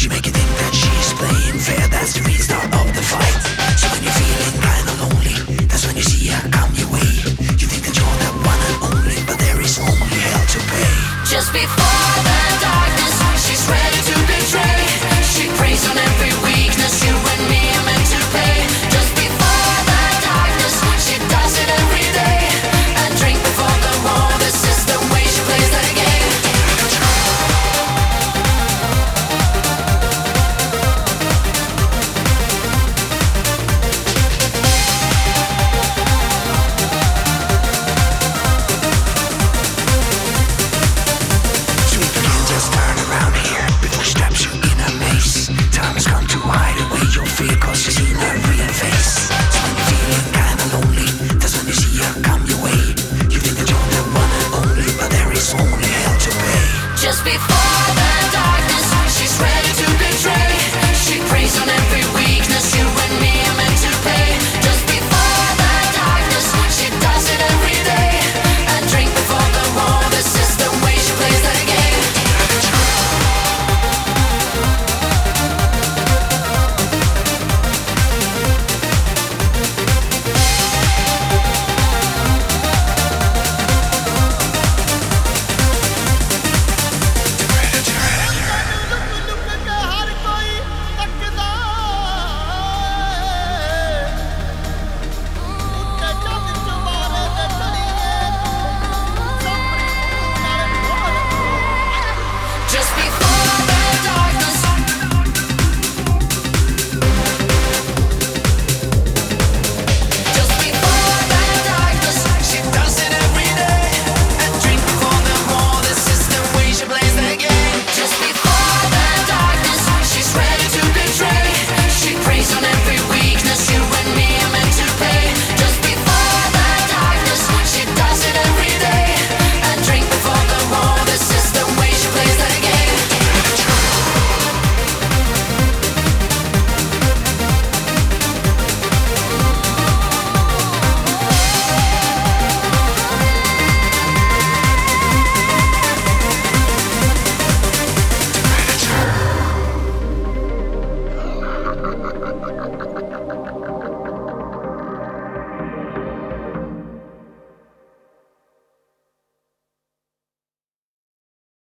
She make you think that she's playing fair, that's the restart of the fight. So when you're feeling kinda lonely, that's when you see her come your way. You think that you're the one and only, but there is only hell to pay. Just before